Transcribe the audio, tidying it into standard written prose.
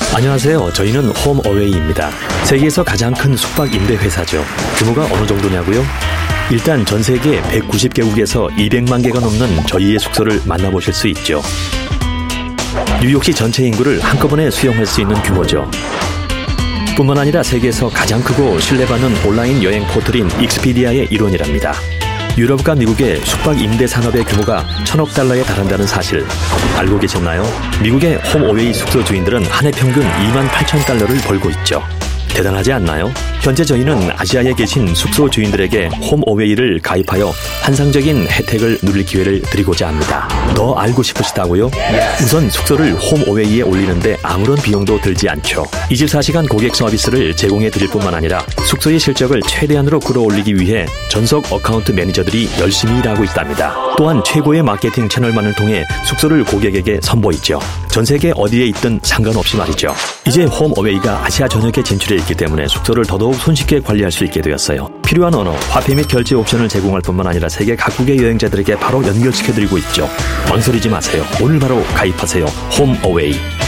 안녕하세요. 저희는 홈어웨이입니다. 세계에서 가장 큰 숙박 임대 회사죠. 규모가 어느 정도냐고요? 일단 전 세계 190개국에서 200만 개가 넘는 저희의 숙소를 만나보실 수 있죠. 뉴욕시 전체 인구를 한꺼번에 수용할 수 있는 규모죠. 뿐만 아니라 세계에서 가장 크고 신뢰받는 온라인 여행 포털인 익스피디아의 일원이랍니다. 유럽과 미국의 숙박 임대 산업의 규모가 1,000억 달러에 달한다는 사실 알고 계셨나요? 미국의 홈어웨이 숙소 주인들은 한 해 평균 28,000달러를 벌고 있죠. 대단하지 않나요? 현재 저희는 아시아에 계신 숙소 주인들에게 홈어웨이를 가입하여 환상적인 혜택을 누릴 기회를 드리고자 합니다. 더 알고 싶으시다고요? 우선 숙소를 홈어웨이에 올리는데 아무런 비용도 들지 않죠. 24시간 고객 서비스를 제공해 드릴 뿐만 아니라 숙소의 실적을 최대한으로 끌어올리기 위해 전속 어카운트 매니저들이 열심히 일하고 있답니다. 또한 최고의 마케팅 채널만을 통해 숙소를 고객에게 선보이죠. 전 세계 어디에 있든 상관없이 말이죠. 이제 홈어웨이가 아시아 전역에 진출해 있기 때문에 숙소를 더더욱 손쉽게 관리할 수 있게 되었어요. 필요한 언어, 화폐 및 결제 옵션을 제공할 뿐만 아니라 세계 각국의 여행자들에게 바로 연결시켜드리고 있죠. 망설이지 마세요. 오늘 바로 가입하세요. 홈어웨이.